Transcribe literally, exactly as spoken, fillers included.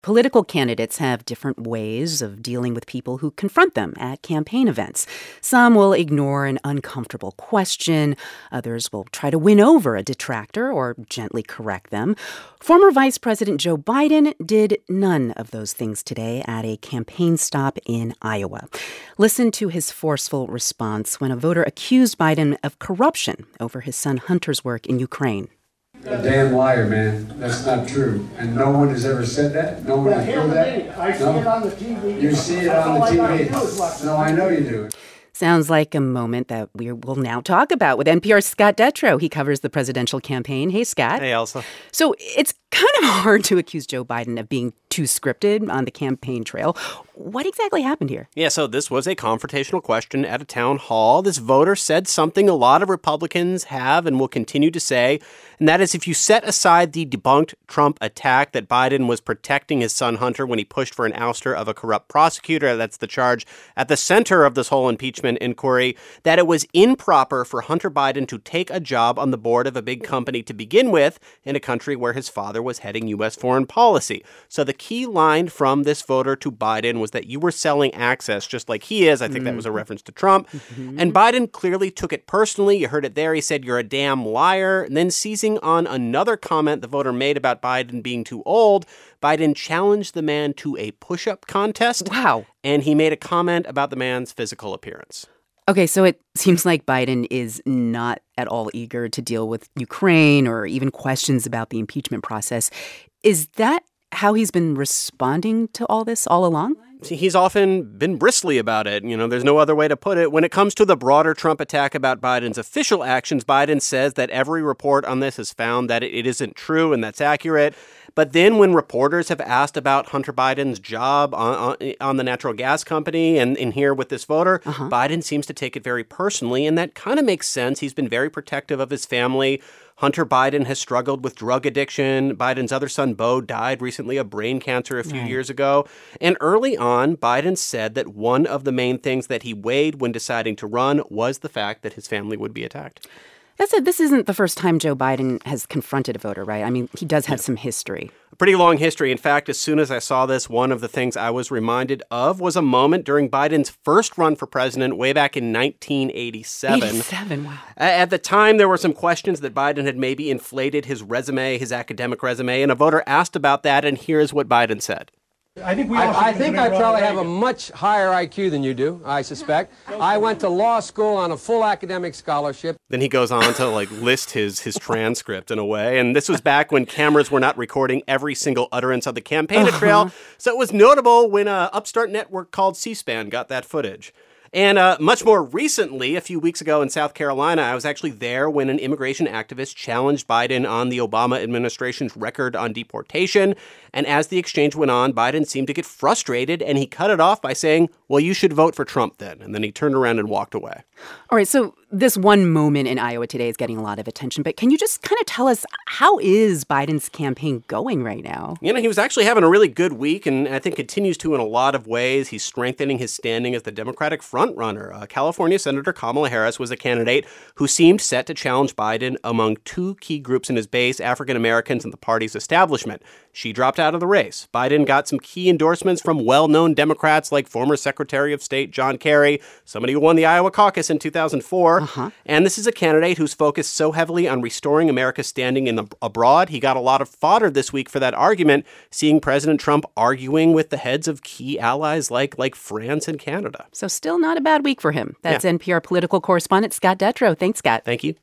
Political candidates have different ways of dealing with people who confront them at campaign events. Some will ignore an uncomfortable question. Others will try to win over a detractor or gently correct them. Former Vice President Joe Biden did none of those things today at a campaign stop in Iowa. Listen to his forceful response when a voter accused Biden of corruption over his son Hunter's work in Ukraine. A damn liar, man. That's not true. And no one has ever said that? No one has heard that? I see no? it on the T V. You see it on the T V? No, I know you do. Sounds like a moment that we will now talk about with N P R's Scott Detrow. He covers the presidential campaign. Hey, Scott. Hey, Elsa. So it's kind of hard to accuse Joe Biden of being too scripted on the campaign trail. What exactly happened here? Yeah, so this was a confrontational question at a town hall. This voter said something a lot of Republicans have and will continue to say, and that is if you set aside the debunked Trump attack that Biden was protecting his son Hunter when he pushed for an ouster of a corrupt prosecutor, that's the charge at the center of this whole impeachment inquiry, that it was improper for Hunter Biden to take a job on the board of a big company to begin with in a country where his father was heading U S foreign policy. So the key line from this voter to Biden was that you were selling access just like he is. I think mm. that was a reference to Trump. Mm-hmm. And Biden clearly took it personally. You heard it there. He said, "You're a damn liar." And then seizing on another comment the voter made about Biden being too old, Biden challenged the man to a push-up contest. Wow. And he made a comment about the man's physical appearance. Okay, so it seems like Biden is not at all eager to deal with Ukraine or even questions about the impeachment process. Is that how he's been responding to all this all along? He's often been bristly about it. You know, there's no other way to put it. When it comes to the broader Trump attack about Biden's official actions, Biden says that every report on this has found that it isn't true and that's accurate. But then when reporters have asked about Hunter Biden's job on, on, on the natural gas company and in here with this voter, uh-huh. Biden seems to take it very personally. And that kind of makes sense. He's been very protective of his family. Hunter Biden has struggled with drug addiction. Biden's other son, Beau, died recently of brain cancer a few right. years ago. And early on, Biden said that one of the main things that he weighed when deciding to run was the fact that his family would be attacked. That said, this isn't the first time Joe Biden has confronted a voter, right? I mean, he does have yeah. some history. A pretty long history. In fact, as soon as I saw this, one of the things I was reminded of was a moment during Biden's first run for president way back in nineteen eighty-seven. eighty-seven, wow. At the time, there were some questions that Biden had maybe inflated his resume, his academic resume, and a voter asked about that, and here's what Biden said. I think, we I, I, think I probably have a much higher I Q than you do, I suspect. I went to law school on a full academic scholarship. Then he goes on to like list his his transcript in a way. And this was back when cameras were not recording every single utterance of the campaign trail. Uh-huh. So it was notable when an upstart network called C-SPAN got that footage. And uh, much more recently, a few weeks ago in South Carolina, I was actually there when an immigration activist challenged Biden on the Obama administration's record on deportation. And as the exchange went on, Biden seemed to get frustrated, and he cut it off by saying, "Well, you should vote for Trump then." And then he turned around and walked away. All right, so this one moment in Iowa today is getting a lot of attention, but can you just kind of tell us, how is Biden's campaign going right now? You know, he was actually having a really good week, and I think continues to in a lot of ways. He's strengthening his standing as the Democratic frontrunner. Uh, California Senator Kamala Harris was a candidate who seemed set to challenge Biden among two key groups in his base, African Americans and the party's establishment. She dropped out of the race. Biden got some key endorsements from well-known Democrats like former Secretary of State John Kerry, somebody who won the Iowa caucus in two thousand four. Uh-huh. And this is a candidate who's focused so heavily on restoring America's standing in the, abroad. He got a lot of fodder this week for that argument, seeing President Trump arguing with the heads of key allies like, like France and Canada. So still not a bad week for him. That's yeah. N P R political correspondent Scott Detrow. Thanks, Scott. Thank you.